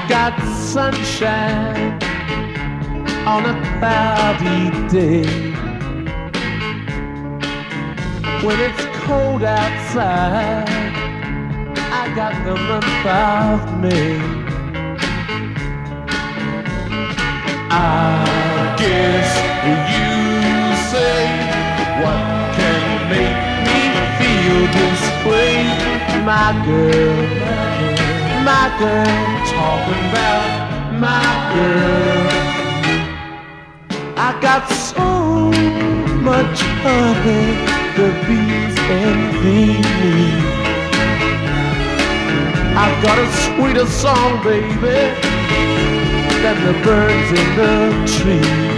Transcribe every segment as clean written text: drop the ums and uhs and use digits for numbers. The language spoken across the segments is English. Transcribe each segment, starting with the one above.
got sunshine on a cloudy day. When it's cold outside, I got the month of May. I guess you say, what can make me feel this way? My girl, talking about my girl. I got so much honey, the bees envy me. I've got a sweeter song, baby, than the birds in the trees.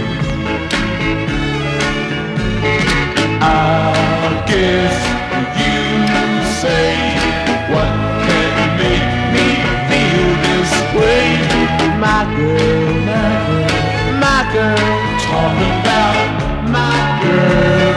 I guess you say, what can make me feel this way? My girl, talking about my girl.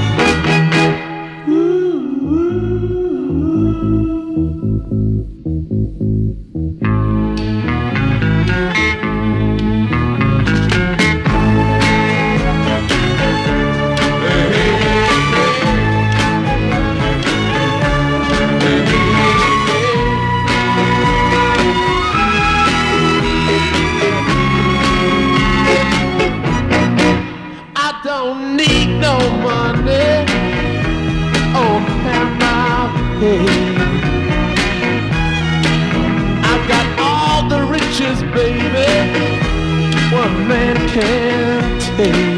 I've got all the riches, baby, one man can't take.